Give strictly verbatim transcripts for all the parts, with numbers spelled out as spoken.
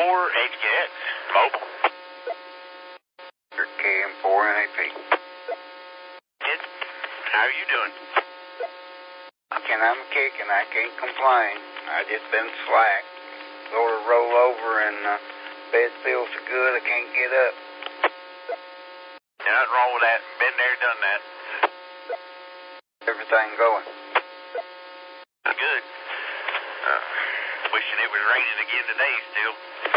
four H K X, mobile. K M four N A P. Kid, how are you doing? And I'm kicking, I can't complain. I just been slack. Sort of roll over and uh, bed feels so good I can't get up. There's nothing wrong with that. Been there, done that. Everything going? Good. Uh, wishing it was raining again today still.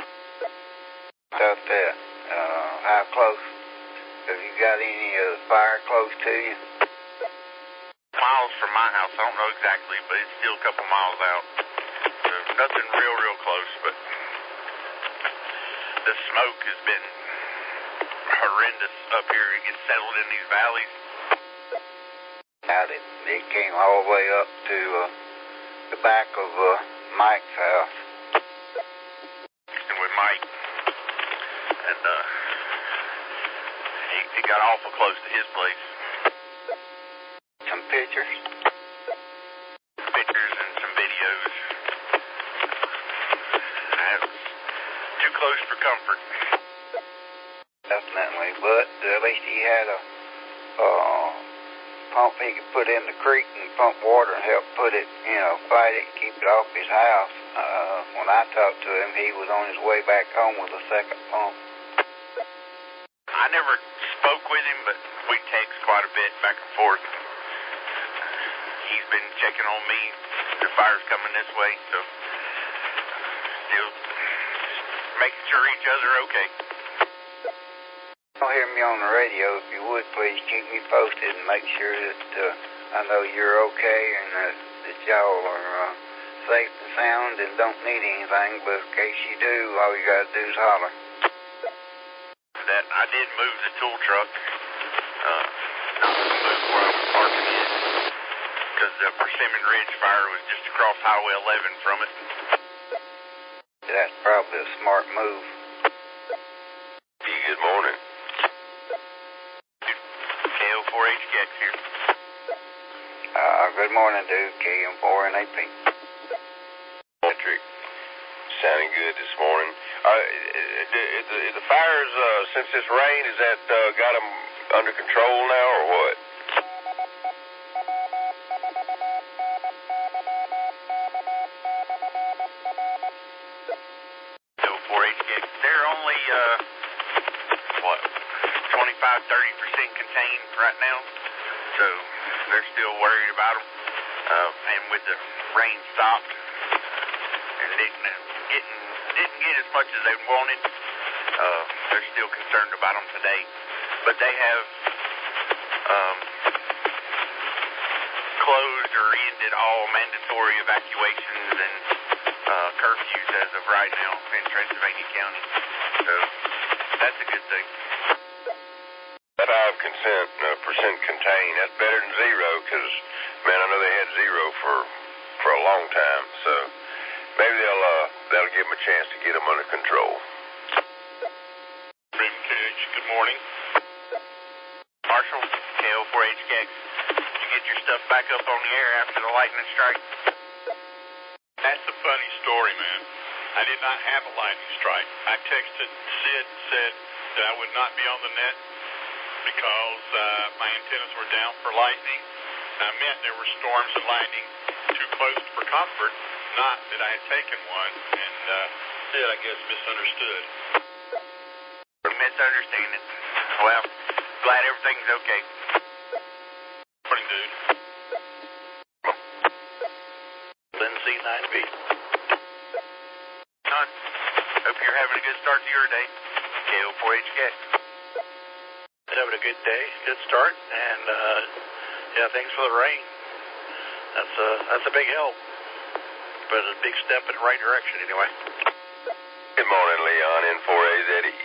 About that. Uh, how close? Have you got any of the fire close to you? Miles from my house. I don't know exactly, but it's still a couple miles out. So nothing real, real close, but the smoke has been horrendous up here. It gets settled in these valleys. Now it, it came all the way up to uh, the back of uh, Mike's house. And with Mike, and uh, he, he got awful close to his place. Some pictures. Pictures and some videos. That was too close for comfort. Definitely, but at least he had a uh, pump he could put in the creek and pump water and help put it, you know, fight it and keep it off his house. Uh, when I talked to him, he was on his way back home with a second pump. I never spoke with him, but we text quite a bit back and forth. He's been checking on me. The fire's coming this way, so still making sure each other are okay. Don't hear me on the radio. If you would, please keep me posted and make sure that uh, I know you're okay and that, that y'all are uh, safe and sound and don't need anything. But in case you do, all you got to do is holler. That I did move the tool truck. Uh, not move where I was parking it, because the Persimmon Ridge fire was just across Highway eleven from it. That's probably a smart move. Hey, good morning. K O four H K X here. Uh, good morning, dude. K M four N A P. Patrick, sounding good this morning. Uh, is the, is the fires, uh, since this rain, is that uh, got them under control now, or what? So four H K X, they're only, uh, what, twenty-five, thirty percent contained right now. So they're still worried about them. Uh, and with the rain stopped, and didn't, getting, didn't get as much as they wanted, uh, they're still concerned about them today. But they have um, closed or ended all mandatory evacuations and uh, curfews as of right now in Transylvania County. So that's a good thing. Five consent, uh, percent contained. That's better than zero, because, man, I know they had zero for for a long time. So maybe they'll uh, that'll give them a chance to get them under control. Raymond K H, good morning. Marshall, K O four H K X. Did you get your stuff back up on the air after the lightning strike? That's a funny story, man. I did not have a lightning strike. I texted Sid and said that I would not be on the net because uh, my antennas were down for lightning. I meant there were storms and lightning too close for comfort, not that I had taken one, and uh, Sid, I guess, misunderstood. Misunderstanding. Well, glad everything's okay. Morning, dude. Lindsay nine B. Son, hope you're having a good start to your day. K O four H K. Having a good day, good start, and uh, yeah, thanks for the rain. That's a that's a big help, but a big step in the right direction anyway. Good morning, Leon. N four A Z E.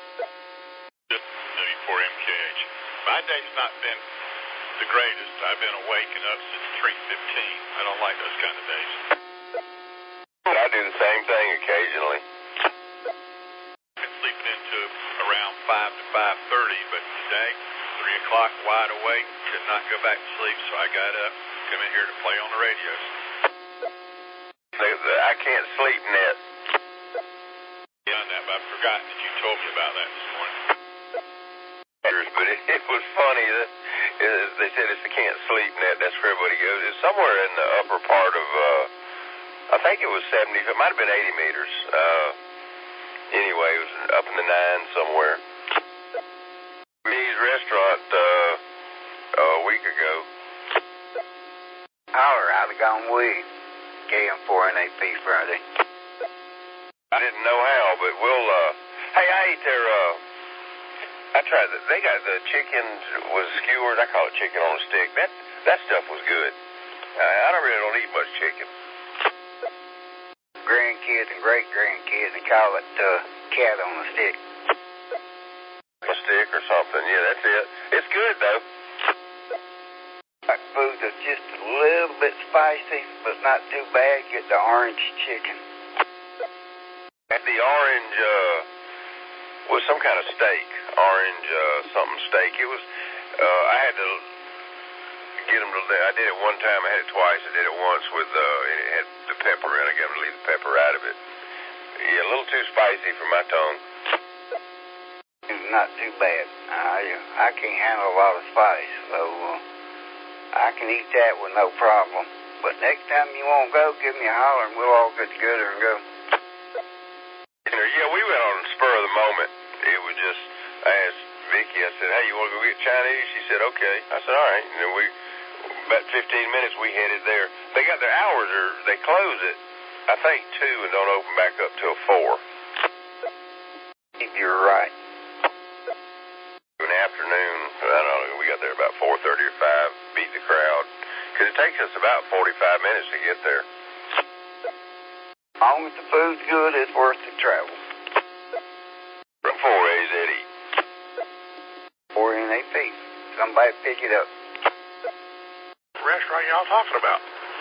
W four M K H. My day's not been the greatest. I've been waking up since three fifteen. I don't like those kind of days. I do the same thing occasionally. Been sleeping into around five to five thirty, but today, three o'clock, wide awake, could not go back to sleep, so I got up, come in here to play on the radios. I can't sleep net. Yeah, that, but I've forgotten that you told me about that this morning. But it, it was funny that uh, they said it's the can't sleep net. That's where everybody goes. It's somewhere in the upper part of, uh, I think it was seventy, it might have been eighty meters. Uh, anyway, it was up in the nines somewhere. Chinese restaurant uh, a week ago. Holler out of gone weed. K M four N A P Friday. I didn't know how, but we'll, uh, hey, I ate their, uh, I tried that. They got the chicken was skewered. I call it chicken on a stick. That that stuff was good. I, I don't really don't eat much chicken. Grandkids and great grandkids, they call it uh, cat on a stick. A stick or something. Yeah, that's it. It's good though. Like food that's just a little bit spicy, but not too bad. Get the orange chicken. And the orange uh, was some kind of steak. Orange uh, something steak. It was. Uh, I had to get them to. I did it one time. I had it twice. I did it once with. Uh, and it had the pepper in. I got them to leave the pepper out of it. Yeah, a little too spicy for my tongue. Not too bad. I I can't handle a lot of spice, so uh, I can eat that with no problem. But next time you won't go, give me a holler and we'll all get together and go. Yeah, we went on the spur of the moment. It was just. I asked Vicky, I said, hey, you want to go get Chinese? She said, okay. I said, all right. And then we, about fifteen minutes, we headed there. They got their hours, or they close at, I think, two and don't open back up till four. You're right. In the afternoon, I don't know, we got there about four thirty or five, beat the crowd. Because it takes us about forty-five minutes to get there. As long as the food's good, it's worth the travel. From four A's, Eddie. four N A P. Somebody pick it up. What restaurant y'all talking about?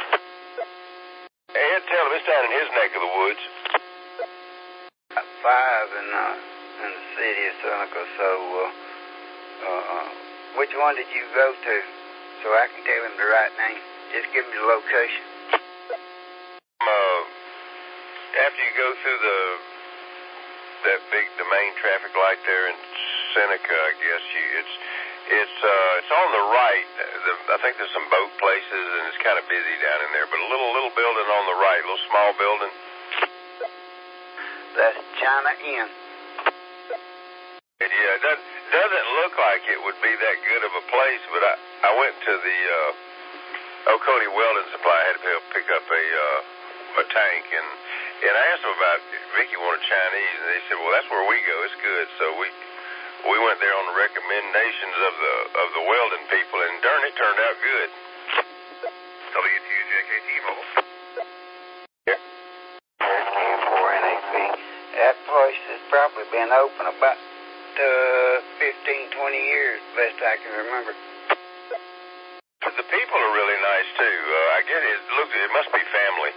Ed, tell him it's down in his neck of the woods. Got five in, uh, in the city of Seneca, so uh, uh, which one did you go to? So I can tell him the right name. Just give me the location. Uh, after you go through the that big, the main traffic light there in Seneca, I guess you it's it's uh it's on the right. The, I think there's some boat places and it's kind of busy down in there. But a little little building on the right, a little small building. That's China Inn. Yeah, it doesn't doesn't look like it would be that good of a place. But I I went to the uh, Oconee Welding Supply. I had to pick up a uh, a tank and. And I asked them about Vicky wanted Chinese, and they said, "Well, that's where we go. It's good." So we we went there on the recommendations of the of the welding people, and darn, it turned out good. W two J K T Mobile. Yeah. four N A P. That place has probably been open about uh, fifteen, twenty years, best I can remember. But the people are really nice too. Uh, I get it. Look, it must be family.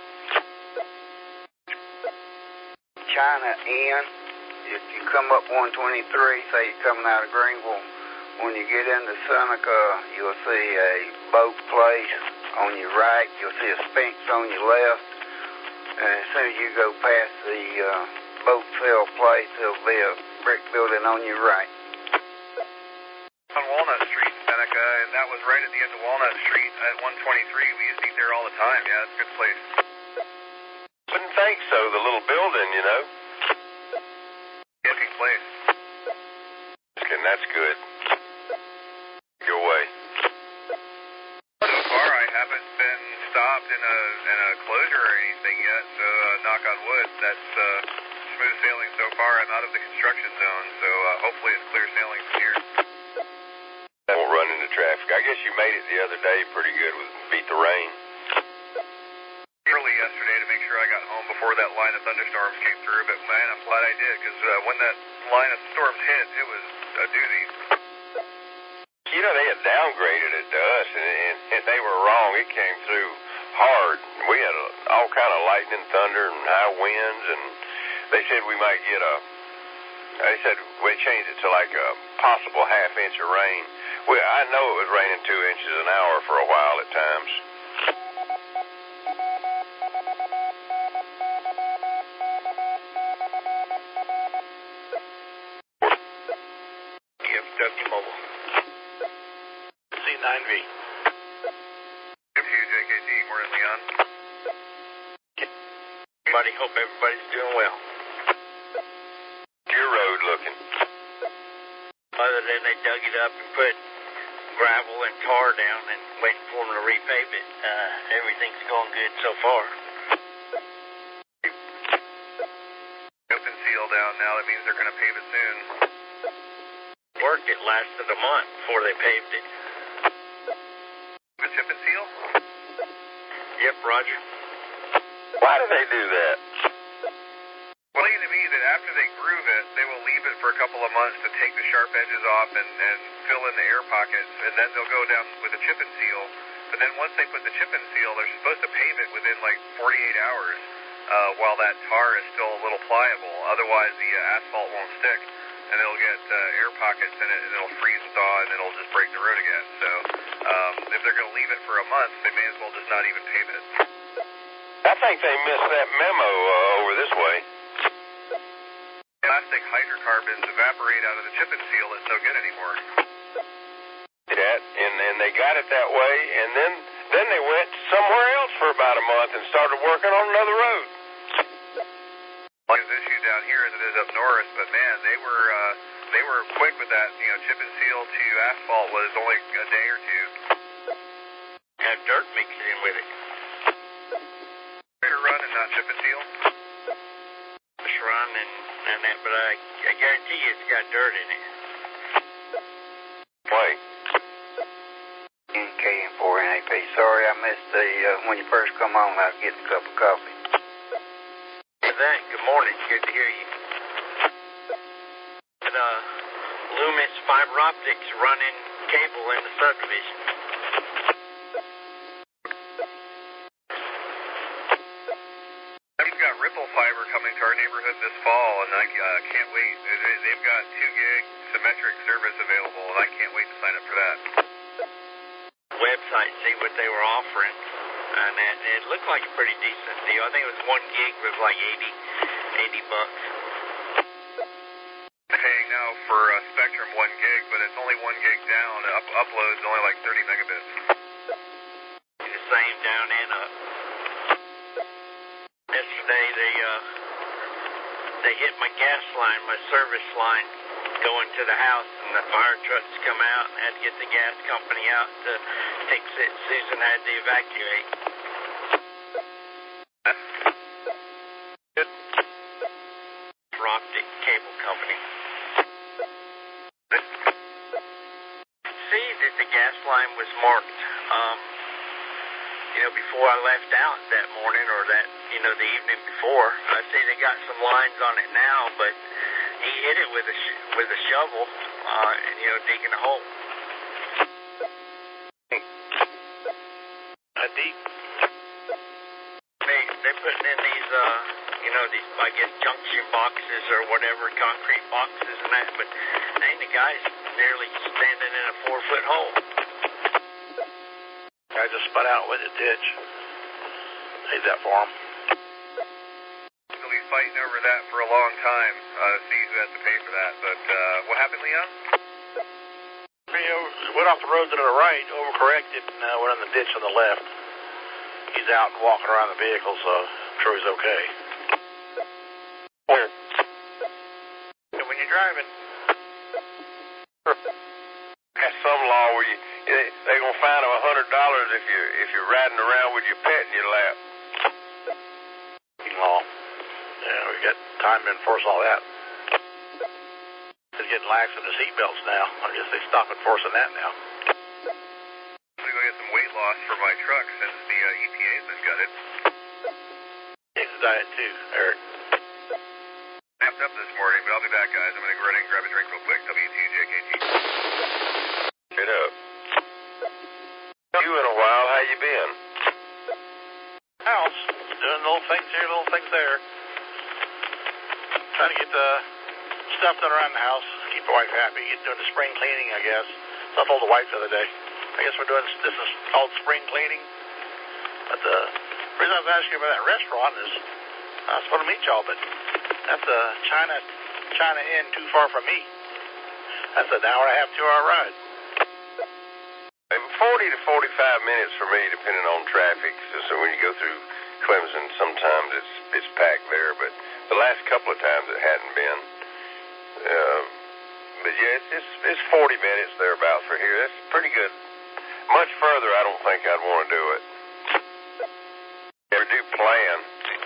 China Inn. If you come up one twenty-three, say you're coming out of Greenville, when you get into Seneca, you'll see a boat place on your right. You'll see a Sphinx on your left. And as soon as you go past the uh, boat sale place, there'll be a brick building on your right. On Walnut Street in Seneca, and that was right at the end of Walnut Street at one twenty-three. We used to eat there all the time. Yeah, it's a good place. Wouldn't think so. The little building, you know. Looking place. And that's good. Your way. So far, I haven't been stopped in a in a closure or anything yet. So uh, knock on wood. That's uh, smooth sailing so far. I'm out of the construction zone, so uh, hopefully it's clear sailing from here. I won't run into traffic. I guess you made it the other day pretty good with beat the rain. Early yesterday to make sure I got home before that line of thunderstorms came through, but man, I'm glad I did, because uh, when that line of storms hit, it was a doozy. You know, they had downgraded it to us, and, and, and they were wrong. It came through hard. We had a, all kind of lightning, thunder, and high winds, and they said we might get a, they said we changed it to like a possible half inch of rain. We, I know it was raining two inches an hour for a while at times. W Mobile. C nine V. F two J K T, morning, Leon. Everybody, hope everybody's doing well. Your road looking? Other than they dug it up and put gravel and tar down and waiting for them to repave it, uh, everything's going good so far. Open seal down now, that means they're going to pave it soon. Work, it lasted a month before they paved it. The chip and seal? Yep, Roger. Why do they do that? Well, it seems to me that after they groove it, they will leave it for a couple of months to take the sharp edges off and, and fill in the air pockets, and then they'll go down with a chip and seal. But then once they put the chip and seal, they're supposed to pave it within like forty-eight hours uh, while that tar is still a little pliable. Otherwise, the uh, asphalt won't stick, and it'll get uh, air pockets in it, and it'll freeze and thaw, and it'll just break the road again. So um, if they're going to leave it for a month, they may as well just not even pave it. I think they missed that memo uh, over this way. Plastic hydrocarbons evaporate out of the chip and seal. It's no good anymore. That, and, and they got it that way, and then then they went somewhere else for about a month and started working on another road. Like this issue down here as it is up north, but man, they were uh, they were quick with that. You know, chip and seal to asphalt was only a day or two. Have dirt mixed in with it. To run and not chip and seal. Just run and, and that, but I, I guarantee you it's got dirt in it. Why? K and four N A P. Sorry I missed the, uh, when you first come on, I was getting a cup of coffee. That, good morning. Good to hear you. And, uh, Loomis fiber optics running cable in the subdivision. We've got Ripple Fiber coming to our neighborhood this fall, and I uh, can't wait. They've got two gig symmetric service available, and I can't wait to sign up for that. Website, see what they were offering, and it, it looked like a pretty decent deal. I think it was one gig was like eighty, eighty bucks. Paying now for uh, Spectrum one gig, but it's only one gig down. Up uploads only like thirty megabits. The same down and up. Yesterday they uh they hit my gas line, my service line going to the house, and the fire trucks come out and had to get the gas company out to fix it. Susan had to evacuate. Optic cable company. See that the gas line was marked. Um, you know, before I left out that morning, or that, you know, the evening before, I see they got some lines on it now, but he hit it with a sh with a shovel, uh, and you know, digging a hole. A deep. They they're putting in these, uh, you know, these I guess junction boxes or whatever, concrete boxes and that, but ain't the guy's nearly standing in a four foot hole. I just spun out with a ditch. Hate that for him. They'll be fighting over that for a long time. Uh, see who has to pay for that. But uh, what happened, Leon? He went off the road to the right, overcorrected, and uh, went in the ditch on the left. He's out and walking around the vehicle, so I'm sure he's okay. Where? So when you're driving, That's some law where you they, they gonna fine them a hundred dollars if you if you're riding around with your pet in your lap. law. Yeah, we got time to enforce all that. They're getting lax with the seatbelts now. I guess they stop enforcing that now. I'm gonna go get some weight loss for my truck since the uh, E P A's been gutted. It's a diet too, Eric. Napped up this morning, but I'll be back, guys. I'm gonna go run and grab a drink real quick. W T J K T. Get up. You in a while? How you been? House, doing little things here, little things there. Trying to get the stuff done around the house, keep the wife happy. Get doing the spring cleaning, I guess. So I told the wife the other day. I guess we're doing this is called spring cleaning. But the reason I was asking about that restaurant is I was supposed to meet y'all, but that's a China China Inn too far from me. That's an hour and a half, two-hour ride. forty to forty-five minutes for me, depending on traffic. So, so when you go through Clemson, sometimes it's it's packed there, but the last couple of times it hadn't been. Uh, but yeah, it's, it's it's forty minutes thereabout for here. That's pretty good. Much further, I don't think I'd want to do it. Never do plan.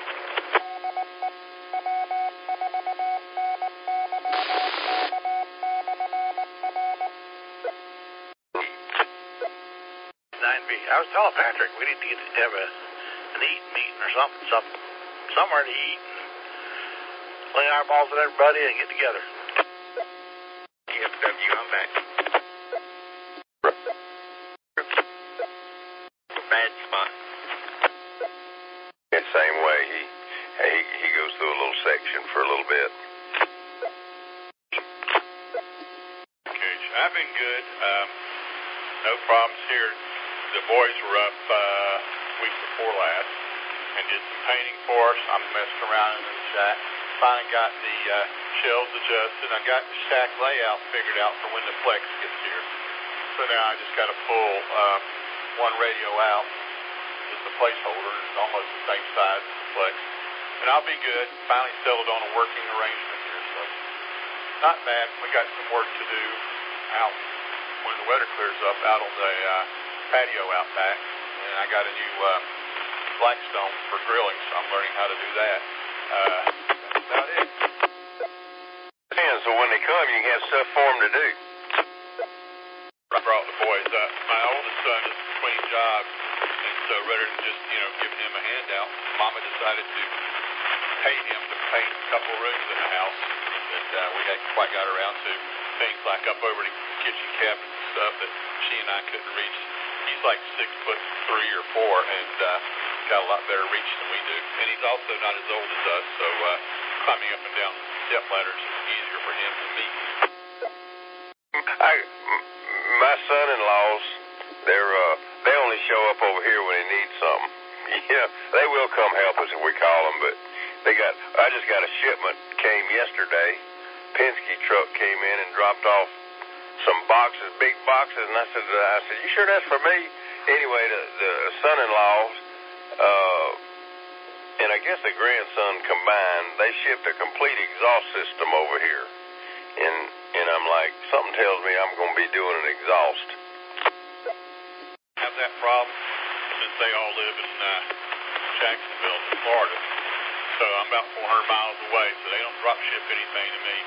I was telling Patrick we need to get to have a, an eating meeting or something, something, somewhere to eat and lay eyeballs at everybody and get together. T F W, I'm back. Bad spot. The same way. He, he he goes through a little section for a little bit. Coach, I've been good. Um, no problems here. The boys were up uh, week before last and did some painting for us. I'm messing around in the shack. Finally got the uh, shelves adjusted. I got the shack layout figured out for when the flex gets here. So now I just got to pull um, one radio out, just a placeholder. It's almost the same size as the flex. And I'll be good. Finally settled on a working arrangement here. So not bad. We got some work to do out when the weather clears up out on the uh, patio out back, and I got a new uh, Blackstone for grilling, so I'm learning how to do that. Uh, that's about it. And so when they come, you can have stuff for them to do. I brought the boys up. My oldest son is between jobs, and so rather than just, you know, giving him a handout, Mama decided to pay him to paint a couple rooms in the house that uh, we hadn't quite got around to. Things like up over the kitchen cabinets and stuff that she and I couldn't reach. He's like six foot three or four and uh, got a lot better reach than we do. And he's also not as old as us, so uh, climbing up and down step ladders is easier for him than me. I, my son-in-laws, they're uh, they only show up over here when they need something. Yeah, they will come help us if we call them, but they got. I just got a shipment came yesterday. Penske truck came in and dropped off some boxes, big boxes, and I said, I said, you sure that's for me? Anyway, the, the son-in-laws, uh, and I guess the grandson combined, they shipped a complete exhaust system over here. And and I'm like, something tells me I'm going to be doing an exhaust. Have that problem since they all live in uh, Jacksonville, Florida. So I'm about four hundred miles away, so they don't drop ship anything to me.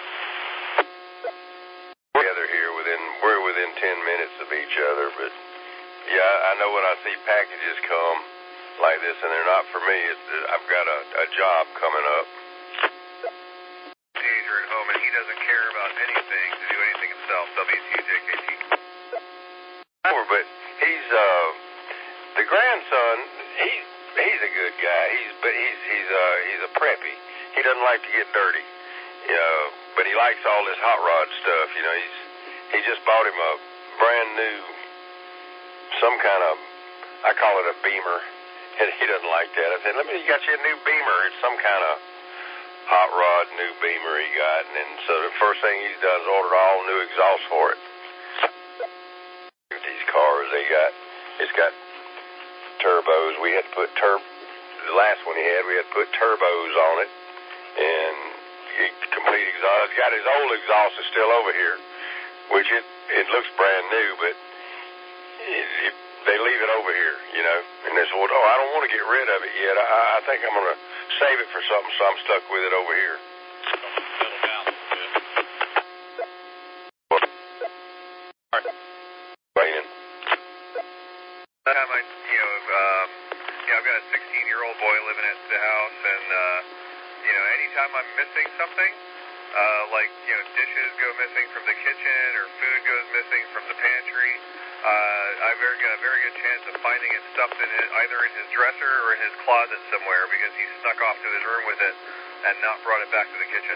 Together here, within we're within ten minutes of each other, but yeah, I know when I see packages come like this and they're not for me, it's, I've got a, a job coming up. Teenager at home, and he doesn't care about anything to do anything himself. W T J K T. But he's uh the grandson. He's he's a good guy. He's but he's he's uh he's a preppy. He doesn't like to get dirty. You know, but he likes all this hot rod stuff. You know, he's he just bought him a brand new some kind of I call it a Beamer, and he doesn't like that. I said, let me. You got you a new Beamer. It's some kind of hot rod new Beamer he got, and then so the first thing he's done is ordered all new exhaust for it. These cars, they got it's got turbos. We had to put tur. The last one he had, we had to put turbos on it, and complete exhaust. Got his old exhaust is still over here, which it it looks brand new, but it, it, they leave it over here, you know. And they said, well, oh, I don't want to get rid of it yet. I, I think I'm going to save it for something, so I'm stuck with it over here. Settle down a little bit. Raining. That time I, you know, um, you know, I've got a sixteen-year-old boy living at the house, and uh, you know, anytime I'm missing something, uh, like you know, dishes go missing from the kitchen or food goes missing from the pantry, uh, I've very, got a very good chance of finding it stuffed in his, either in his dresser or in his closet somewhere because he snuck off to his room with it and not brought it back to the kitchen.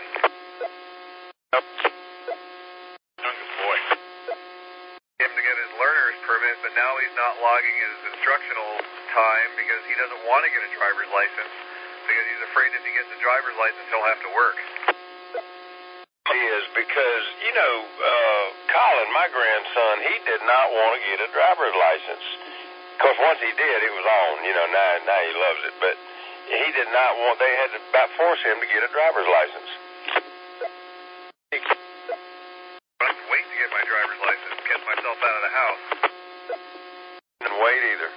Youngest boy. Him to get his learner's permit, but now he's not logging his instructional time because he doesn't want to get a driver's license because he's afraid if he gets a driver's license he'll have to work. He is, because, you know, uh, Colin, my grandson, he did not want to get a driver's license. Of course, once he did, it was on, you know, now, now he loves it. But he did not want, they had to about force him to get a driver's license. I can wait to get my driver's license and get myself out of the house. Didn't wait either.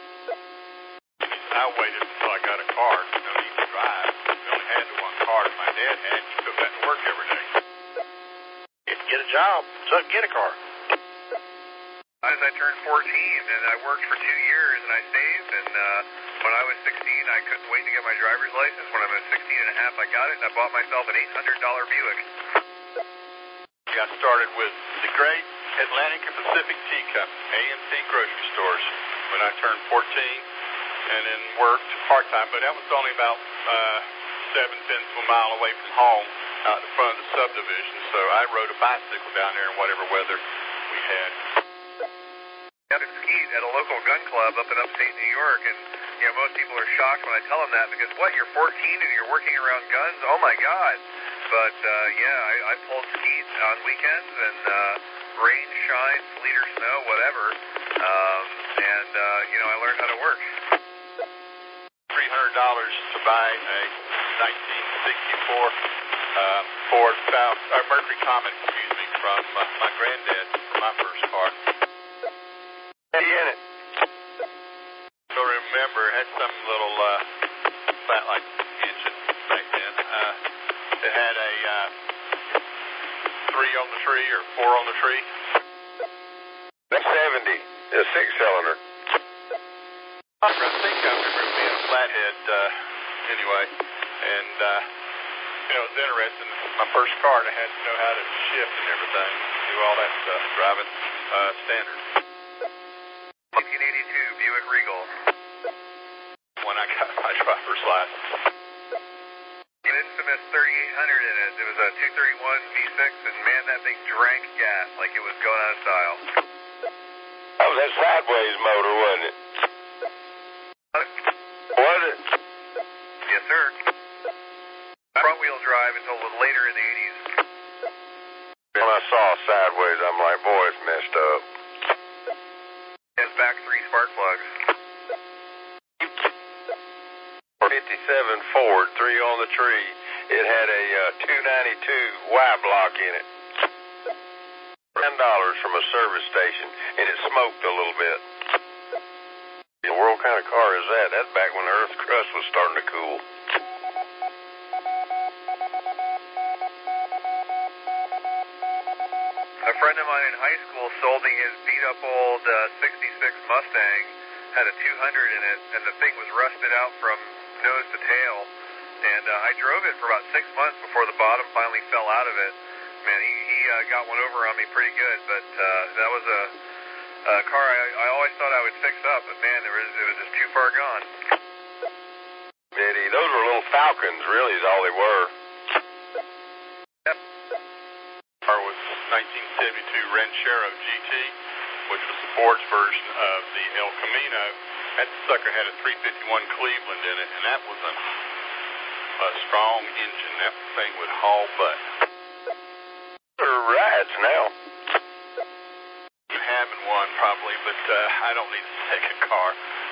I waited until I got a car. No need to drive. We only had the one car that my dad had. He took that to work every day. Get, get a job, so I can get a car. As I turned fourteen, and I worked for two years, and I saved, and uh, when I was sixteen, I couldn't wait to get my driver's license. When I was sixteen and a half, I got it, and I bought myself an eight hundred dollar Buick. I got started with the great Atlantic and Pacific Tea Company, A and P grocery stores, when I turned fourteen, and then worked part-time, but that was only about uh, seven tenths of a mile away from home, out in front of the subdivision, so I rode a bicycle down there in whatever weather we had. I got skied at a local gun club up in upstate New York, and you know, most people are shocked when I tell them that, because what, you're fourteen and you're working around guns? Oh my God. But uh, yeah, I, I pulled skeet on weekends, and uh, rain, shine, sleet or snow, whatever, um, and uh, you know, I learned how to work. three hundred dollars to buy a nineteen sixty-four uh, Ford Falcon, or Mercury Comet, excuse me, from uh, my granddad for my first car. Hey, in it. So remember, it had some little uh, flat like engine back then. Uh, it had a uh, three on the tree or four on the tree. That's seventy, a six-cylinder. I think I remember it being a flathead uh, anyway, and uh, you know, it was interesting. My first car, and I had to know how to shift and everything, do all that stuff, driving uh, standard. nineteen eighty-two Buick Regal. When I got my driver's license. An infamous thirty-eight hundred in it. It was a two thirty-one V six, and man, that thing drank gas like it was going out of style. That was that sideways motor, wasn't it? Was it? Yes, sir. Front wheel drive until later in the eighties. When I saw sideways, I'm like, boy, it's messed up. It has back three spark plugs. fifty-seven Ford, three on the tree. It had a uh, two ninety-two Y block in it. ten dollars from a service station, and it smoked a little bit. What kind of car is that? That's back when the Earth's crust was starting to cool. A friend of mine in high school sold me his beat-up old uh, sixty-six Mustang. Had a two hundred in it, and the thing was rusted out from nose to tail. And uh, I drove it for about six months before the bottom finally fell out of it. Man, he, he uh, got one over on me pretty good, but uh, that was a, a car I, I always thought I would fix up, but man, it was, it was just too far gone. Eddie, those were little Falcons, really, is all they were. Yep. Car was nineteen seventy-two Ranchero G T, which was Ford's version of the El Camino. That sucker had a three fifty-one Cleveland in it, and that was a, a strong engine. That thing would haul butt. They're rides now. I'm having one probably, but uh, I don't need a second car.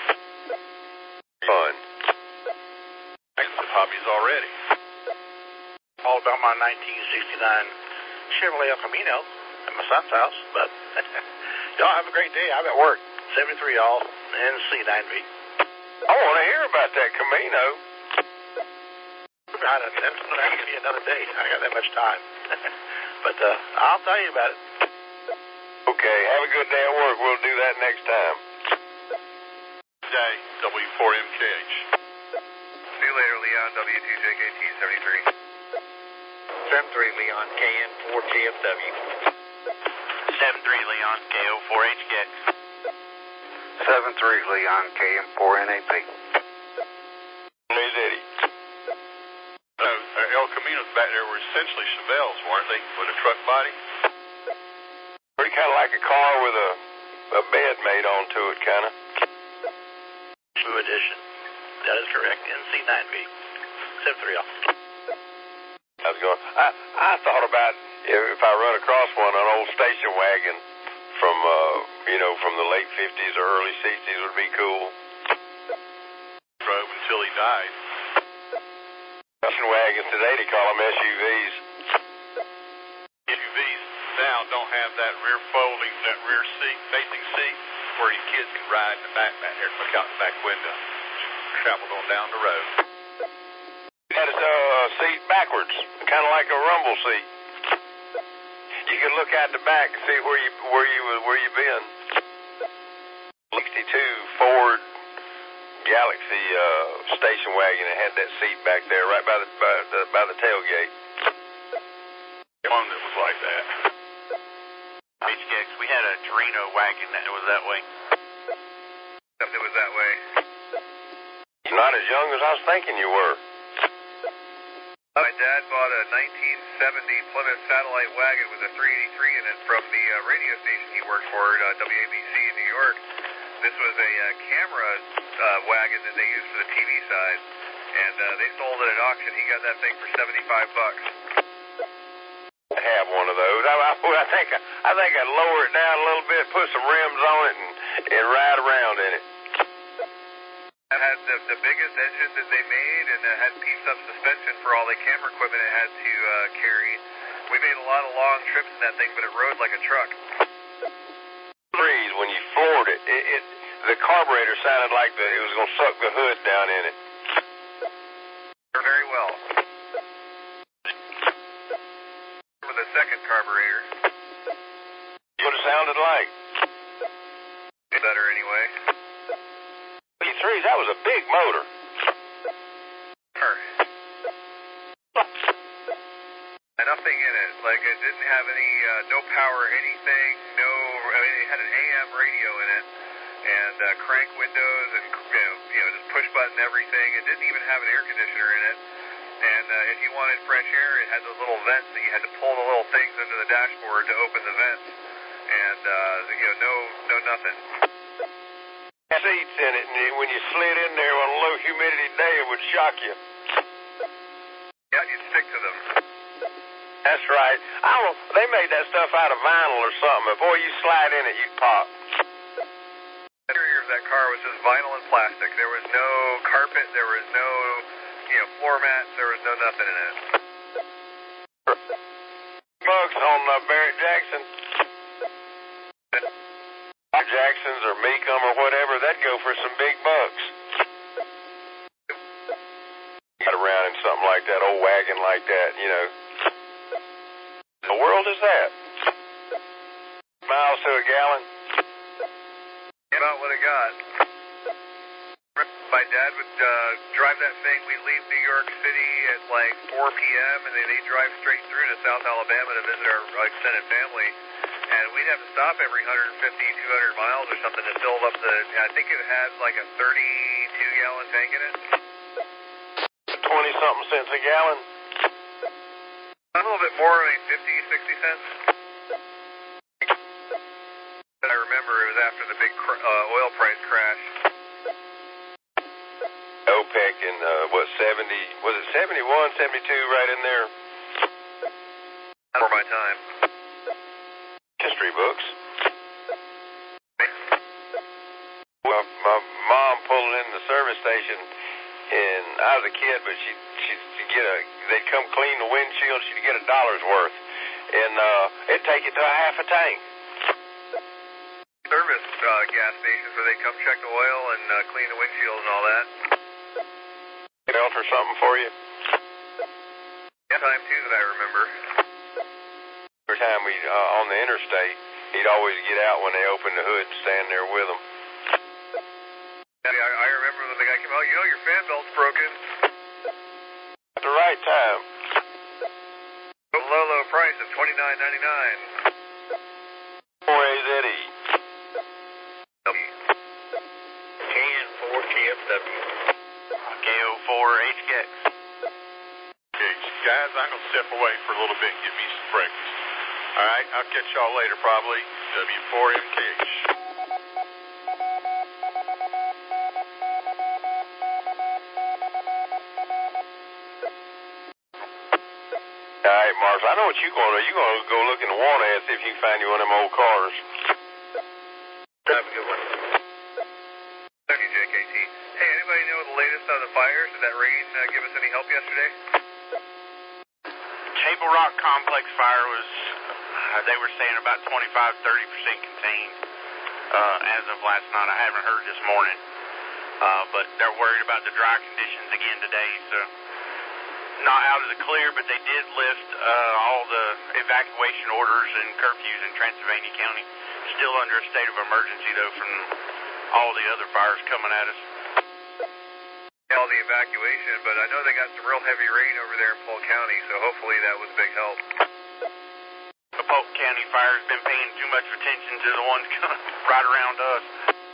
Fun. I got some hobbies already. All about my nineteen sixty-nine Chevrolet El Camino at my son's house, but y'all have a great day. I'm at work. seventy-three, y'all, and C nine V. I want to hear about that Camino. God, that's going to have to be another day. I got that much time. But uh, I'll tell you about it. Okay, have a good day at work. We'll do that next time. Day, W four M K H. See you later, Leon, W two J K T seventy-three. seven three Leon, K N four G F W. seven three Leon, K O four H G X. seven three Leon, K M four N A P. There's Eddie. No, uh, El Caminos back there were essentially Chevelles, weren't they, with a truck body? Pretty kind of like a car with a, a bed made onto it, kind of. True edition. That is correct. N C nine V. seven three, y'all. I was going, I, I thought about if, if I run across one, an old station wagon from, uh, you know, from the late fifties or early sixties would be cool. Drove until he died. Station wagons today, they call them S U Vs. S U Vs now don't have that rear folding, that rear seat, facing seat, where your kids can ride in the back back there, look out the back window, travel on down the road. Had a uh, seat backwards, kind of like a rumble seat. You could look out the back and see where you where you where you been. sixty-two Ford Galaxy uh, station wagon that had that seat back there, right by the by the, by the tailgate. One that was like that. H K X, we had a Torino wagon that was that way. It was that way. You're not as young as I was thinking you were. My dad bought a nineteen seventy Plymouth Satellite wagon with a three eighty-three in it from the uh, radio station he worked for at uh, W A B C in New York. This was a uh, camera uh, wagon that they used for the T V side, and uh, they sold it at auction. He got that thing for seventy-five bucks. I have one of those. I, I, I think I, I think I'd lower it down a little bit, put some rims on it, and, and ride around in it. It had the, the biggest engine that they made, and it had pieced-up suspension for all the camera equipment it had to uh, carry. We made a lot of long trips in that thing, but it rode like a truck. Breeze, when you floored it, it, it the carburetor sounded like the, it was going to suck the hood down in it. Very well. With a second carburetor. What it sounded like. Better anyway. B threes, that was a big motor. Sure. Nothing in it. Like, it didn't have any, uh, no power, anything, no, I mean, it had an A M radio in it, and uh, crank windows, and, you know, you know, just push button everything. It didn't even have an air conditioner in it. And uh, if you wanted fresh air, it had those little vents that you had to pull the little things under the dashboard to open the vents. And, uh, you know, no, no nothing. Seats in it, and when you slid in there on a low humidity day, it would shock you. Yeah, you'd stick to them. That's right. I don't know, they made that stuff out of vinyl or something, but boy, you slide in it, you'd pop. The interior of that car was just vinyl and plastic. There was no carpet, there was no, you know, floor mats, there was no nothing in it. Bucks on uh, Barrett Jackson. Jacksons or Mecum or whatever, that'd go for some big bucks. Got around in something like that, old wagon like that, you know. The world is that? Miles to a gallon? About what it got. My dad would uh, drive that thing. We'd leave New York City at like four p.m. and then they'd drive straight through to South Alabama to visit our extended family. And we'd have to stop every one fifty, two hundred miles or something to fill up the, I think it had like a thirty-two gallon tank in it. twenty something cents a gallon? A little bit more, I mean fifty, sixty cents. I remember it was after the big uh, oil price crash. OPEC in, uh, what, seventy, was it seventy-one, seventy-two, right in there? For my time. History books. Well, my mom pulled in the service station, and I was a kid, but she she'd get a, they'd come clean the windshield, she'd get a dollar's worth, and uh, it'd take it to a half a tank. Service uh, gas stations where they come check the oil and uh, clean the windshield and all that. Belt or something for you? Yeah, time too that I remember. Every time we uh, on the interstate, he'd always get out when they opened the hood and stand there with them. Yeah, I, I remember when the guy came out, you know your fan belt's broken. At the right time. A low, low price of twenty-nine ninety-nine. four A Z E. K N four K F W. K O four H K X. Okay, guys, I'm going to step away for a little bit and get me some breakfast. All right, I'll catch y'all later probably. W four M K H. All right, Mark. cars. I know what you're going to do. You're going to go look in the want ad, see if you can find you one of them old cars. Have a good one. Thank you, J K T. Hey, anybody know the latest on the fires? Did that rain uh, give us any help yesterday? Table Rock Complex fire was, uh, they were saying about twenty-five, thirty percent contained uh, as of last night. I haven't heard this morning, uh, but they're worried about the dry conditions again today, so not out of the clear, but they did lift uh, all the evacuation orders and curfews in Transylvania County. Still under a state of emergency, though, from all the other fires coming at us. All the evacuation, but I know they got some real heavy rain over there in Polk County, so hopefully that was a big help. The Polk County fire has been paying too much attention to the ones right around us.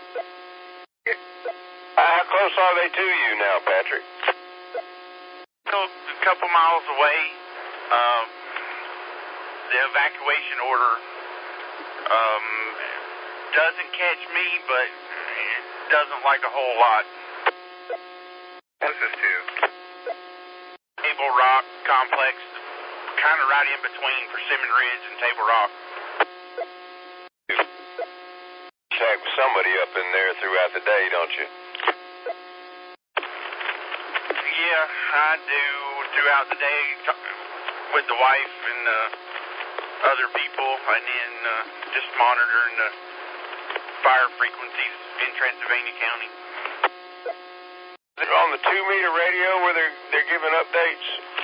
How close are they to you now, Patrick? So, a couple miles away. Uh, the evacuation order um, doesn't catch me, but it doesn't like a whole lot. What's this to? Table Rock Complex, kind of right in between Persimmon Ridge and Table Rock. Check with somebody up in there throughout the day, don't you? Yeah, I do throughout the day with the wife and uh, other people, and then uh, just monitoring the fire frequencies in Transylvania County. They're on the two-meter radio where they're they're giving updates.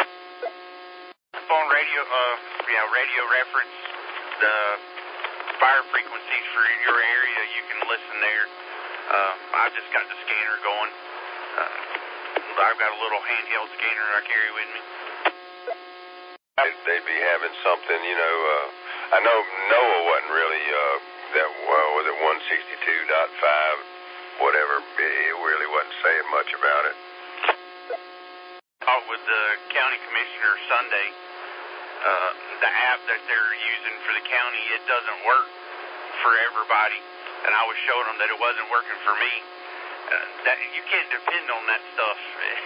Phone radio, uh, yeah, radio reference the fire frequencies for your area. You can listen there. Uh, I've just got the scanner going. Uh, I've got a little handheld scanner I carry with me. They'd be having something, you know. Uh, I know NOAA wasn't really uh, that well. Was it one sixty-two point five? Whatever, it really wasn't saying much about it. Talked with the county commissioner Sunday. Uh, the app that they're using for the county, it doesn't work for everybody, and I was showing them that it wasn't working for me. Uh, that you can't depend on that stuff.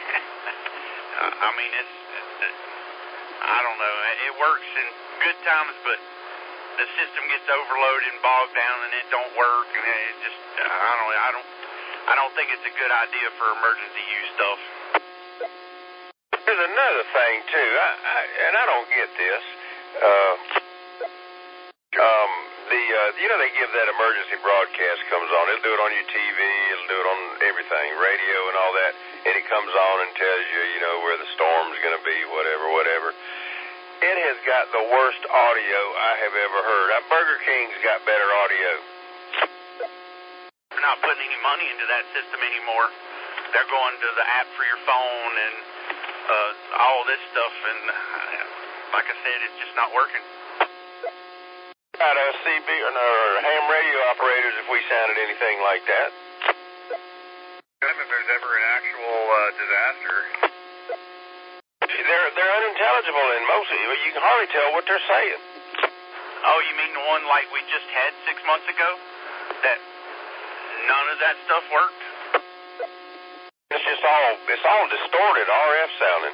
I mean, it's, it's I don't know. It works in good times, but the system gets overloaded and bogged down, and it don't work, and it just I don't I don't I don't think it's a good idea for emergency use stuff. There's another thing too, I, I, and I don't get this. Uh, um, the uh, you know they give that emergency broadcast comes on. It'll do it on your T V. It'll do it on everything, radio and all that, and it comes on and tells you, you know, where the storm's going to be, whatever, whatever. It has got the worst audio I have ever heard. Uh, Burger King's got better audio. They're not putting any money into that system anymore. They're going to the app for your phone and uh, all this stuff, and uh, like I said, it's just not working. Got uh, C B or, or ham radio operators if we sounded anything like that. If there's ever an actual uh, disaster. They're they're unintelligible in most of it. You can hardly tell what they're saying. Oh, you mean the one like we just had six months ago? That none of that stuff worked? It's just all it's all distorted R F sounding.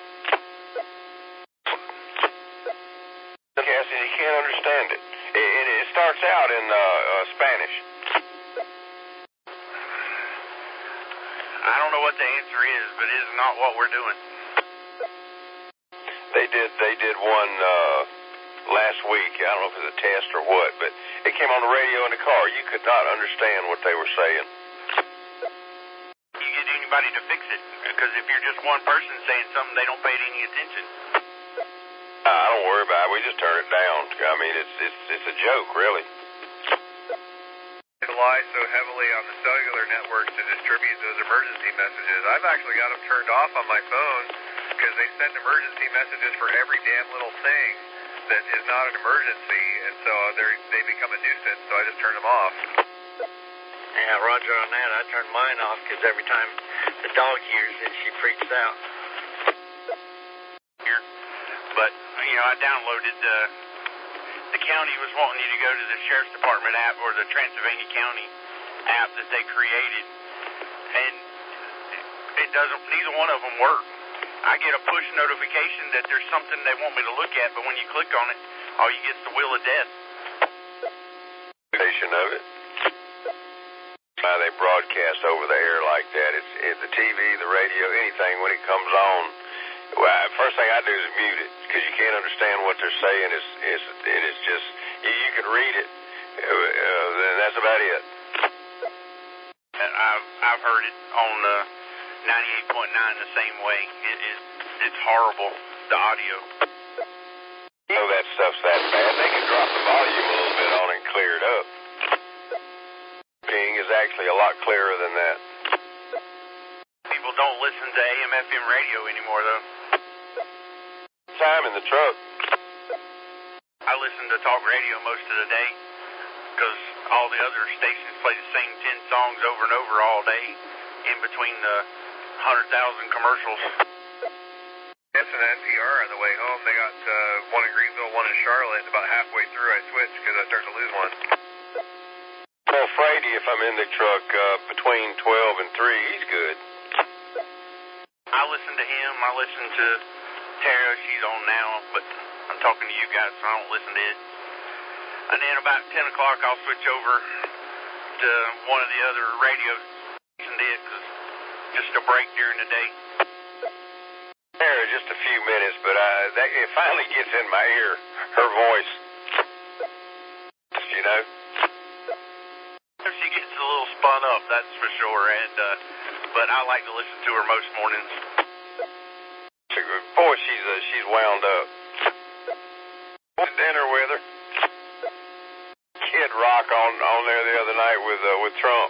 Cassie, you can't understand it. It, it, it starts out in uh, uh, Spanish. I don't know what the answer is, but it is not what we're doing. They did they did one uh, last week. I don't know if it was a test or what, but it came on the radio in the car. You could not understand what they were saying. You get anybody to fix it, because if you're just one person saying something, they don't pay it any attention. Uh, I don't worry about it. We just turn it down. I mean, it's it's it's a joke, really. They rely so heavily on the cellular networks to distribute those emergency messages. I've actually got them turned off on my phone because they send emergency messages for every damn little thing that is not an emergency, and so they they become a nuisance, so I just turn them off. Yeah, Roger on that. I turn mine off because every time the dog hears it, she freaks out. Here, but you know, I downloaded the. The county was wanting you to go to the Sheriff's Department app or the Transylvania County app that they created, and it doesn't. Neither one of them work. I get a push notification that there's something they want me to look at, but when you click on it, all you get is the wheel of death. Of it. How they broadcast over the air like that. It's, it's the T V, the radio, anything when it comes on. Well, first thing I do is mute it because you can't understand what they're saying. It's, it's, and it's just, you, you can read it, uh, then that's about it. And I've, I've heard it on uh, ninety-eight point nine the same way. It is, it's horrible, the audio. You know that stuff's that bad. They can drop the volume a little bit on it and clear it up. Ping is actually a lot clearer than that. People don't listen to A M F M radio anymore, though. Time in the truck. I listen to talk radio most of the day because all the other stations play the same ten songs over and over all day in between the one hundred thousand commercials. Yes, and N P R on the way home. They got uh, one in Greenville, one in Charlotte. About halfway through, I switched because I started to lose one. Well, Frady, if I'm in the truck uh, between twelve and three, he's good. I listen to him. I listen to Tara. She's on now, but I'm talking to you guys, so I don't listen to it. And then about ten o'clock, I'll switch over to one of the other radios. Listen to it because just a break during the day. Tara, just a few minutes, but uh, that, it finally gets in my ear, her voice. You know? She gets a little spun up, that's for sure, and uh, but I like to listen to her most mornings. Boy, she's uh, she's wound up. Went to dinner with her. Kid Rock on on there the other night with uh, with Trump.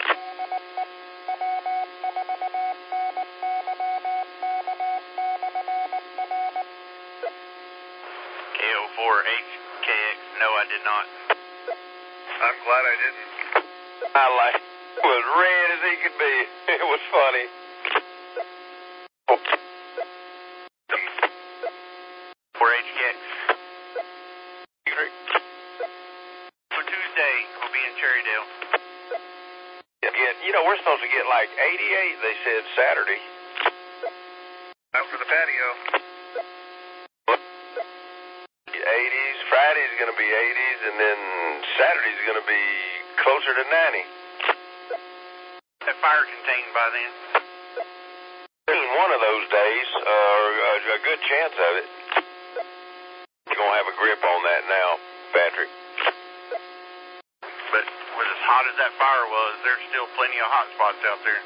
K O four H K X, no, I did not. I'm glad I didn't. I like was red as he could be. It was funny. four H K X. For Tuesday, we'll be in Cherrydale. Yeah, you know, we're supposed to get like eighty-eight, they said, Saturday. Out for the patio. eighties, Friday's going to be eighties, and then Saturday's going to be closer to ninety. That fire contained by then? One of those days, uh, a good chance of it. You're going to have a grip on that now, Patrick. But with as hot as that fire was, there's still plenty of hot spots out there.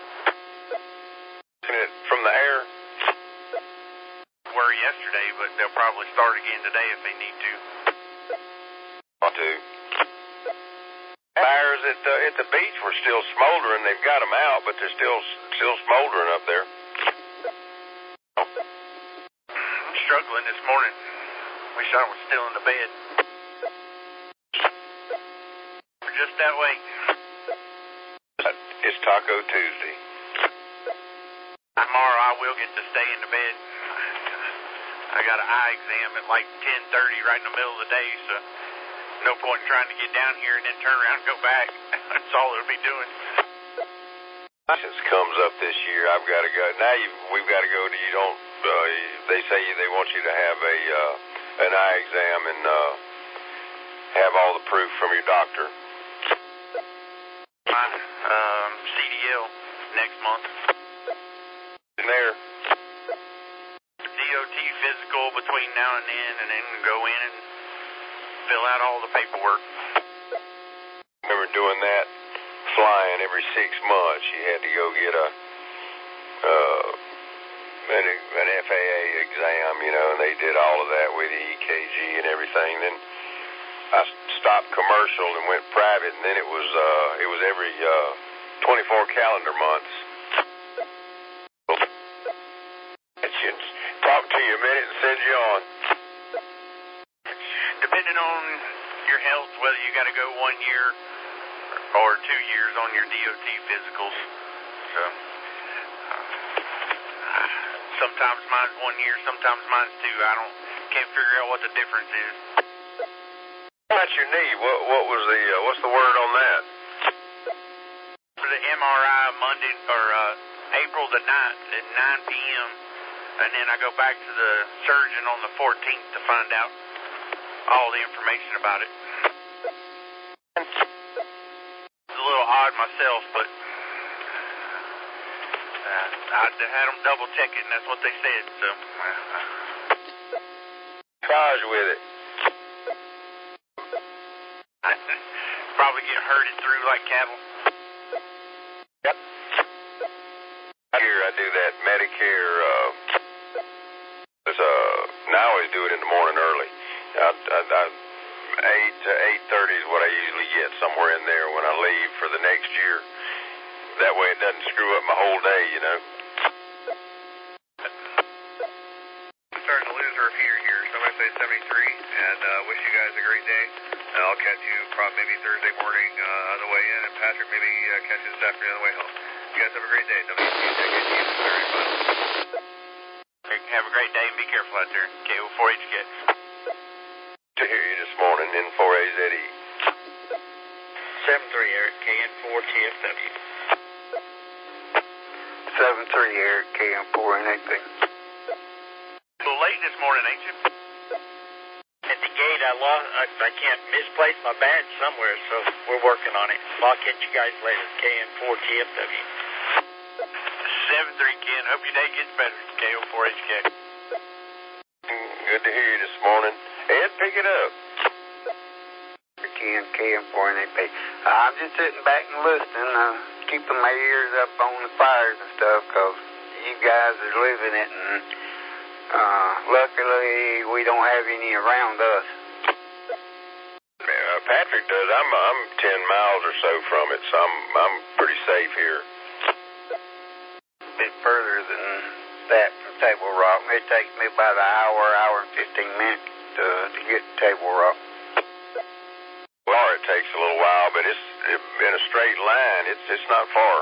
From the air? Were yesterday, but they'll probably start again today if they need to. Ought to. Fires at the, at the beach were still smoldering. They've got them out, but they're still still smoldering up there. I'm struggling this morning. Wish I was still in the bed. We're just that way. It's Taco Tuesday. Tomorrow I will get to stay in the bed. I got an eye exam at like ten thirty right in the middle of the day, so no point in trying to get down here and then turn around and go back. That's all it'll be doing. License comes up this year. I've got to go. Now you, we've got to go to, you don't, uh, they say they want you to have a uh, an eye exam and uh, have all the proof from your doctor. My um, C D L next month. There. D O T physical between now and then, and then go in and fill out all the paperwork. Remember doing that, flying every six months. You had to go get a uh, an, an F A A exam, you know, and they did all of that with the E K G and everything. Then I stopped commercial and went private, and then it was uh, it was every uh, twenty-four calendar months. Talk to you a minute and send you on. Depending on your health, whether you got to go one year or two years on your D O T physicals. So uh, sometimes mine's one year, sometimes mine's two. I don't can't figure out what the difference is. What about your knee? What what was the uh, what's the word on that? For the M R I Monday or uh, April the ninth at nine p.m. and then I go back to the surgeon on the fourteenth to find out all the information about it. It's a little odd myself, but uh, I had them double check it, and that's what they said, so. Uh, Charge with it. Probably get herded through like cattle. Yep. Here I do that Medicare, uh, uh, now I always do it in the morning early. I, I, I, eight to eight thirty is what I usually get, somewhere in there when I leave for the next year. That way it doesn't screw up my whole day, you know. I'm starting to lose our feeder here, so I'm going to say seventy-three, and uh, wish you guys a great day. And I'll catch you probably maybe Thursday morning uh, on the way in, and Patrick maybe uh, catch you this afternoon on the way home. You guys have a great day. W T J K T is very fun. Have a great day and be careful out there. K O four H K. To hear you this morning, N four A Z E. seven three Eric, K N four T F W. seven three Eric, K M four N A P. A little late this morning, ain't you? At the gate, I lost. I, I can't misplace my badge somewhere, so we're working on it. I'll catch you guys later. K N four T F W. seven three Ken. Hope your day gets better. K O four H K. Good to hear you this morning. Ed, pick it up. Ken, K M four N A P. I'm just sitting back and listening, uh, keeping my ears up on the fires and stuff, because you guys are living it, and uh, luckily we don't have any around us. Uh, Patrick does. I'm I'm ten miles or so from it, so I'm I'm pretty safe here. A bit further than that from Table Rock. It takes me about an hour, hour and fifteen minutes to, to get to Table Rock. Well, it takes a little while, but it's it, in a straight line. It's it's not far.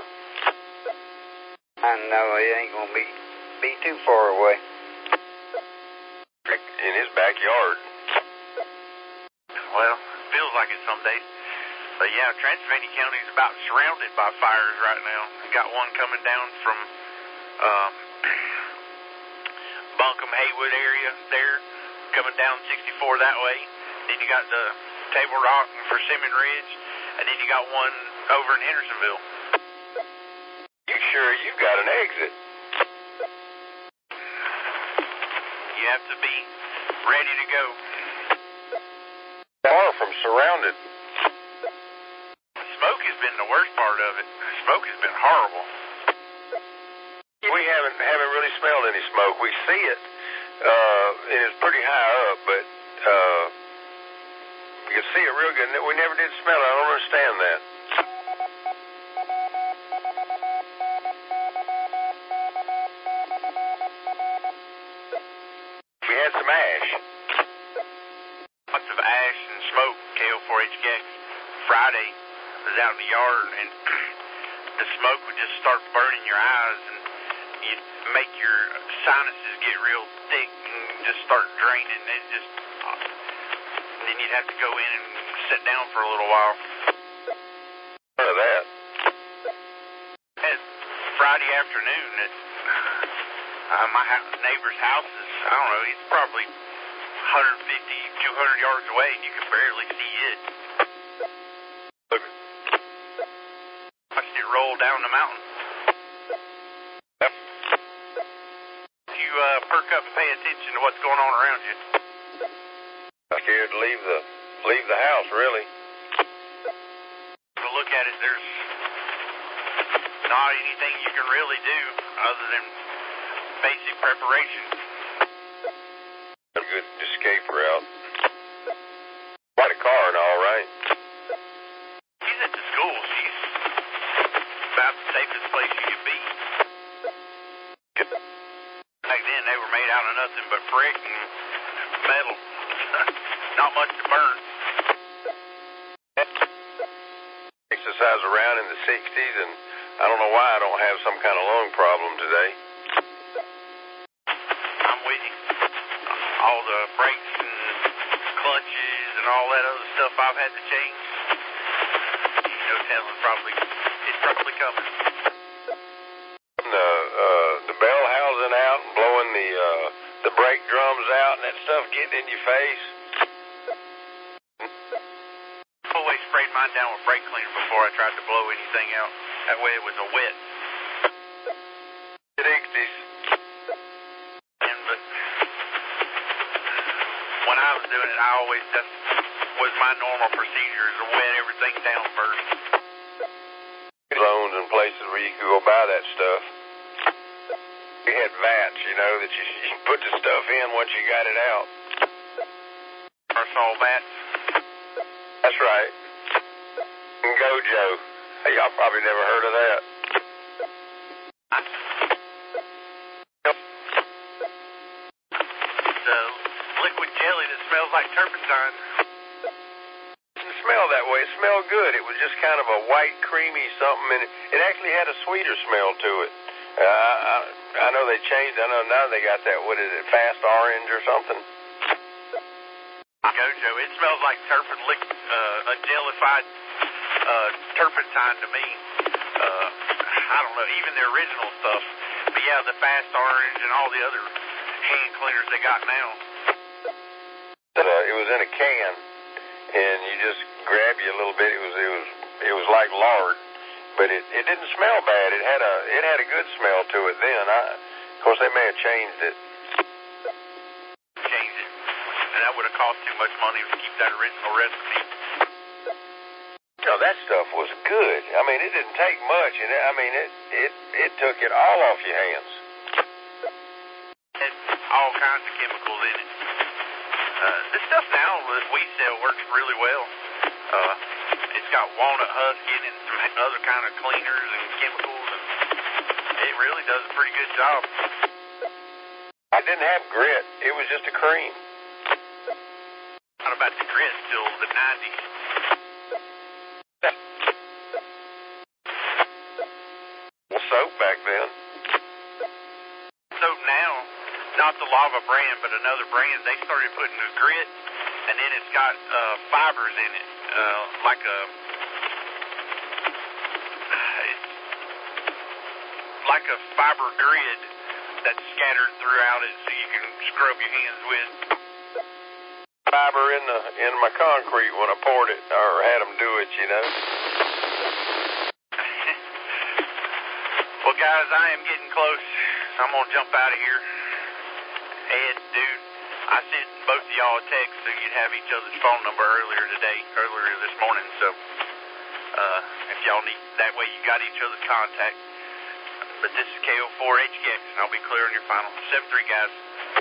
I know it ain't gonna be be too far away. In his backyard. Well, it feels like it some days. But yeah, Transylvania County is about surrounded by fires right now. We got one coming down from um, Buncombe, Haywood area there, coming down sixty-four that way. Then you got the Table Rock and Persimmon Ridge, and then you got one over in Hendersonville. You sure you got an exit? You have to be ready to go. Far from surrounded. Smoke has been the worst part of it. Smoke has been horrible. We haven't haven't really smelled any smoke. We see it, uh, and it's pretty high up, but uh, you can see it real good. We never did smell it. I don't understand that. We had some ash. Lots of ash and smoke, K O four H K. Friday, I was out in the yard, and the smoke would just start burning your eyes, and you'd make your sinuses get real thick and just start draining. It just, and then you'd have to go in and sit down for a little while. None of that. And Friday afternoon, it, uh, my house, neighbor's house is, I don't know, it's probably one fifty, two hundred yards away, and you can barely see it. Look. Watched it roll down the mountain. Yep. You uh, perk up and pay attention to what's going on around you. I'm scared to leave the leave the house, really. To look at it, there's not anything you can really do other than basic preparation. A good escape route. Quite a car and all, right? She's at the school. She's about the safest place you could be. Back then, they were made out of nothing but brick and metal. Not much to burn. Exercise around in the sixties, and I don't know why I don't have some kind of lung problem today. I'm with you. All the brakes and clutches and all that other stuff I've had to change. No telling, probably it's probably coming. The uh, the bell housing out and blowing the that stuff getting in your face? I always sprayed mine down with brake cleaner before I tried to blow anything out. That way it was a wet. sixties. And but when I was doing it, I always, that was my normal procedure, is to wet everything down first. Loans and places where you could go buy that stuff. We had vats, you know, that you, you put the stuff in once you got it out. Aerosol vats. That's right. And Gojo. Hey, y'all probably never heard of that. The liquid jelly that smells like turpentine. It didn't smell that way. It smelled good. It was just kind of a white, creamy something, and it, it actually had a sweeter smell to it. Uh, I, I know they changed. I know now they got that, what is it, fast orange or something? Gojo. It smells like turpentine, liquid, uh, a jellified uh, turpentine to me. Uh, I don't know, even the original stuff. But yeah, the fast orange and all the other hand cleaners they got now. Uh, it was in a can, and you just grab you a little bit. It was it was it was like lard, but it, it didn't smell bad. It had a it had a good smell to it then. I, of course, they may have changed it. Changed it, and that would have cost too much money to keep that original recipe. No, that stuff was good. I mean, it didn't take much, and it, I mean, it it it took it all off your hands. It had all kinds of chemicals in it. Uh, this stuff now that we sell works really well. Uh, it's got walnut husk in it and some other kind of cleaners and chemicals, and it really does a pretty good job. It didn't have grit. It was just a cream. Not about the grit till the nineties. Well, soap back then. Soap now, not the Lava brand, but another brand, they started putting the grit, and then it's got uh, fibers in it, uh, like a, it's like a fiber grid that's scattered throughout it, so you can scrub your hands with. Fiber in the in my concrete when I poured it, or had them do it, you know. Well, guys, I am getting close. I'm gonna jump out of here. Ed, dude, I sent both of y'all a text so you'd have each other's phone number earlier today, earlier this morning. So, uh, if y'all need, that way you got each other's contact. But this is K O four H K X, and I'll be clearing your final. seven three, guys.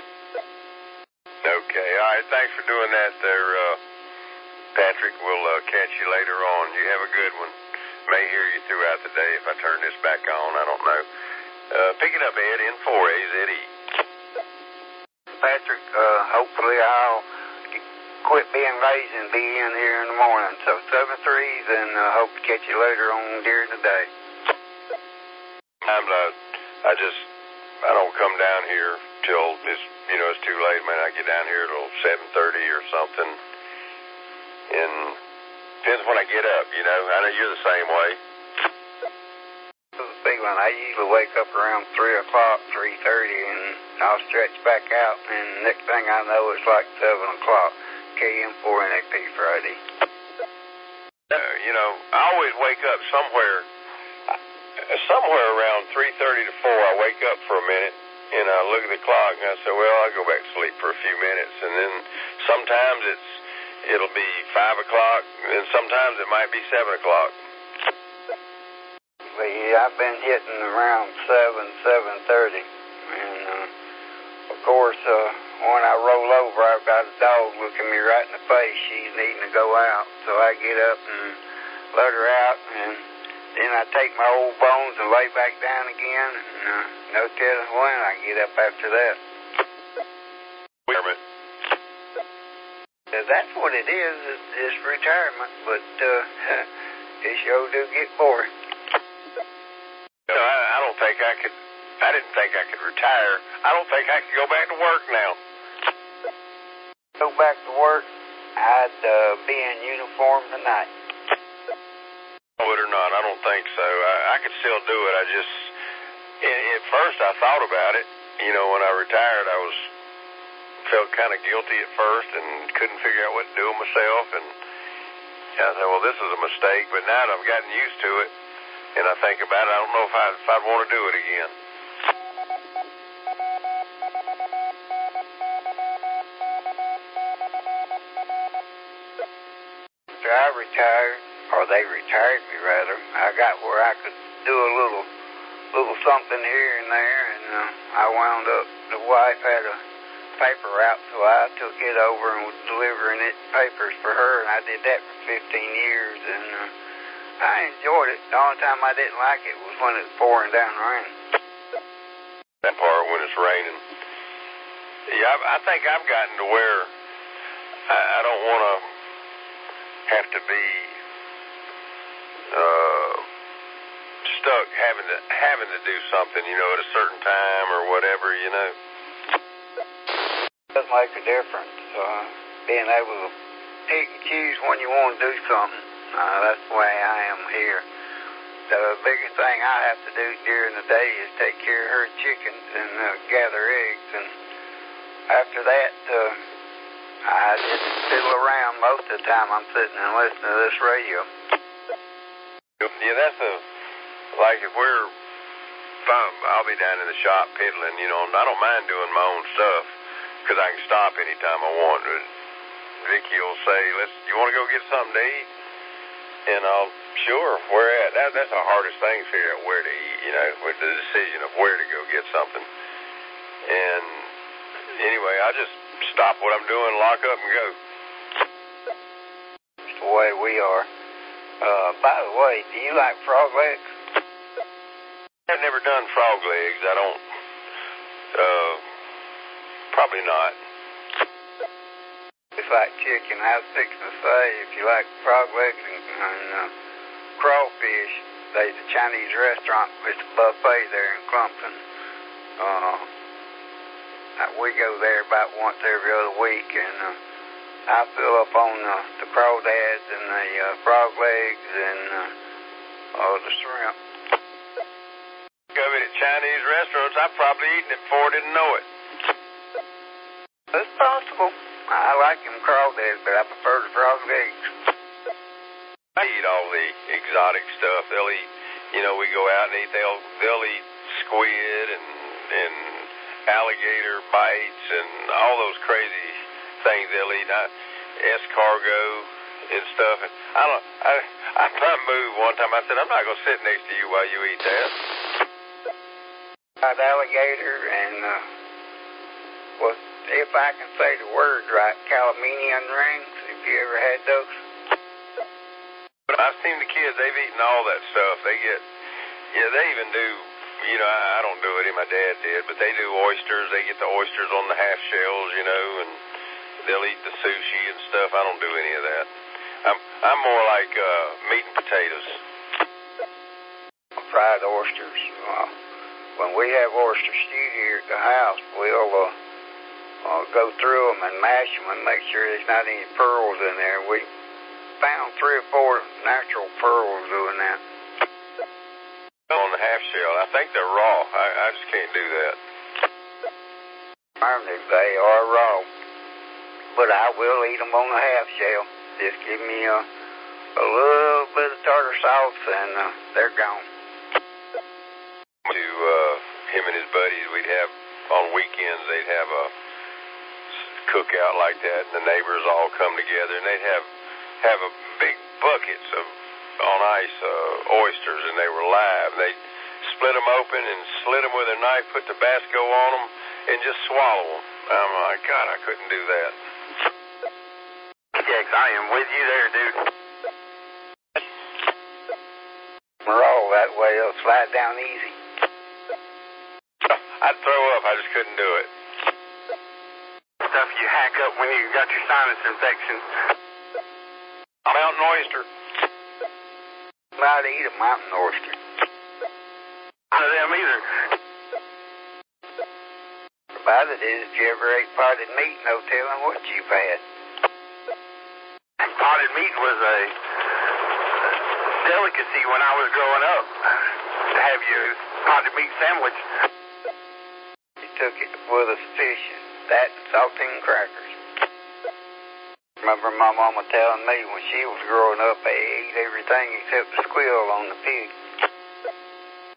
Okay, all right. Thanks for doing that there, uh, Patrick. We'll uh, catch you later on. You have a good one. May hear you throughout the day if I turn this back on. I don't know. Uh, pick it up, Ed, N four A Z E. Patrick, uh, hopefully I'll quit being lazy and be in here in the morning. So seven threes, and uh, hope to catch you later on during the day. I'm not, I just, I don't come down here till it's, you know, it's too late, man. I get down here till seven thirty or something. And depends when I get up, you know. I know you're the same way. The big one, I usually wake up around three o'clock, three thirty, and I'll stretch back out, and next thing I know, it's like seven o'clock. K M four N A P Friday. Uh, you know, I always wake up somewhere, somewhere around three thirty to four. I wake up for a minute, and I look at the clock, and I say, well, I'll go back to sleep for a few minutes. And then sometimes it's, it'll be five o'clock, and sometimes it might be seven o'clock. But yeah, I've been hitting around seven, seven thirty. And, uh, of course, uh, when I roll over, I've got a dog looking me right in the face. She's needing to go out. So I get up and let her out, and then I take my old bones and lay back down again. And uh, no telling when I get up after that. Retirement. Uh, that's what it is. It's, it's retirement, but uh, it sure do get boring. You know, I, I don't think I could, I didn't think I could retire. I don't think I could go back to work now. Go back to work, I'd uh, be in uniform tonight. Would or not, I don't think so. I, I could still do it. I just, at, at first I thought about it. You know, when I retired, I was felt kind of guilty at first and couldn't figure out what to do with myself. And I thought, well, this is a mistake. But now that I've gotten used to it and I think about it, I don't know if I'd, if I'd want to do it again. After I retired, or they retired me rather, I got where I could do a little little something here and there, and uh, I wound up, the wife had a paper route, so I took it over and was delivering it papers for her, and I did that for fifteen years, and uh, I enjoyed it. The only time I didn't like it was when it was pouring down rain. That part when it's raining. Yeah, I, I think I've gotten to where I, I don't want to have to be uh, stuck having to having to do something, you know, at a certain time or whatever, you know. It does make a difference. Uh, being able to pick and choose when you want to do something. Uh, that's the way I am here. The biggest thing I have to do during the day is take care of her chickens and uh, gather eggs. And after that, uh, I just fiddle around. Most of the time I'm sitting and listening to this radio. Yeah, that's a, like if we're, if I'm, I'll be down in the shop piddling, you know, and I don't mind doing my own stuff because I can stop anytime I want. Vicky will say, let's, you want to go get something to eat? And I'll, sure, where at? That, that's the hardest thing, figure out where to eat, you know, with the decision of where to go get something. And anyway, I just stop what I'm doing, lock up, and go. That's the way we are. Uh, by the way, do you like frog legs? I've never done frog legs. I don't, uh, probably not. It's like chicken. I was fixing to say, if you like frog legs and, and uh, crawfish, there's a Chinese restaurant. It's a buffet there in Crumpton. Uh, we go there about once every other week, and uh, I fill up on uh, the crawdads and the uh, frog legs and uh, uh, the shrimp. Of it at Chinese restaurants, I've probably eaten it before I didn't know it. It's possible. I like them crawdads, but I prefer the frog legs. I eat all the exotic stuff. They'll eat, you know, we go out and eat, they'll they'll eat squid and and alligator bites and all those crazy things they'll eat. I, escargot and stuff. And I don't. I I might move one time. I said, I'm not gonna sit next to you while you eat that. Got alligator and uh, well, if I can say the word right, calaminian rings. Have you ever had those? But I've seen the kids. They've eaten all that stuff. They get. Yeah, they even do. You know, I, I don't do it. My dad did, but they do oysters. They get the oysters on the half shells, you know, and they'll eat the sushi and stuff. I don't do any of that. I'm I'm more like uh, meat and potatoes. Fried oysters. Uh, when we have oyster stew here at the house, we'll uh, uh, go through them and mash them and make sure there's not any pearls in there. We found three or four natural pearls doing that. On the half shell, I think they're raw. I, I just can't do that. They are raw, but I will eat them on the half shell. Just give me a, a little bit of tartar sauce and uh, they're gone. To uh, him and his buddies, we'd have on weekends. They'd have a cookout like that, and the neighbors all come together, and they'd have have a big buckets of on ice uh, oysters, and they were live. They split them open and slit them with a knife, put Tabasco on them, and just swallow them. I'm like, God, I couldn't do that. Gex, I am with you there, dude. Roll that way, it'll slide down easy. I'd throw up. I just couldn't do it. Stuff you hack up when you got your sinus infection. Mountain oyster. I'd eat a mountain oyster. None of them either. About it is, if you ever ate potted meat, no telling what you've had. Potted meat was a delicacy when I was growing up. To have your potted meat sandwich. You took it with us fishing. That and saltine crackers. Remember my mama telling me when she was growing up, they ate everything except the squeal on the pig.